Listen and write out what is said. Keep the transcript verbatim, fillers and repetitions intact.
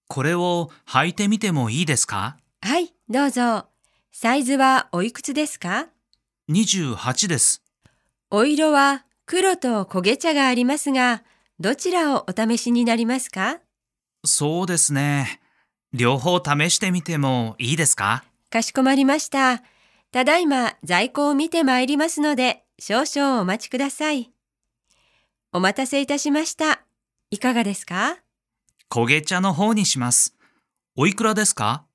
これを履いてみてもいいですか？ はい、どうぞ。サイズはおいくつですか？ にじゅうはちです。 お色は黒と焦げ茶がありますが、どちらをお試しになりますか？ そうですね。両方試してみてもいいですか？ かしこまりました。ただいま在庫を見てまいりますので、少々お待ちください。お待たせいたしました。いかがですか？ 焦げ茶の方にします。おいくらですか？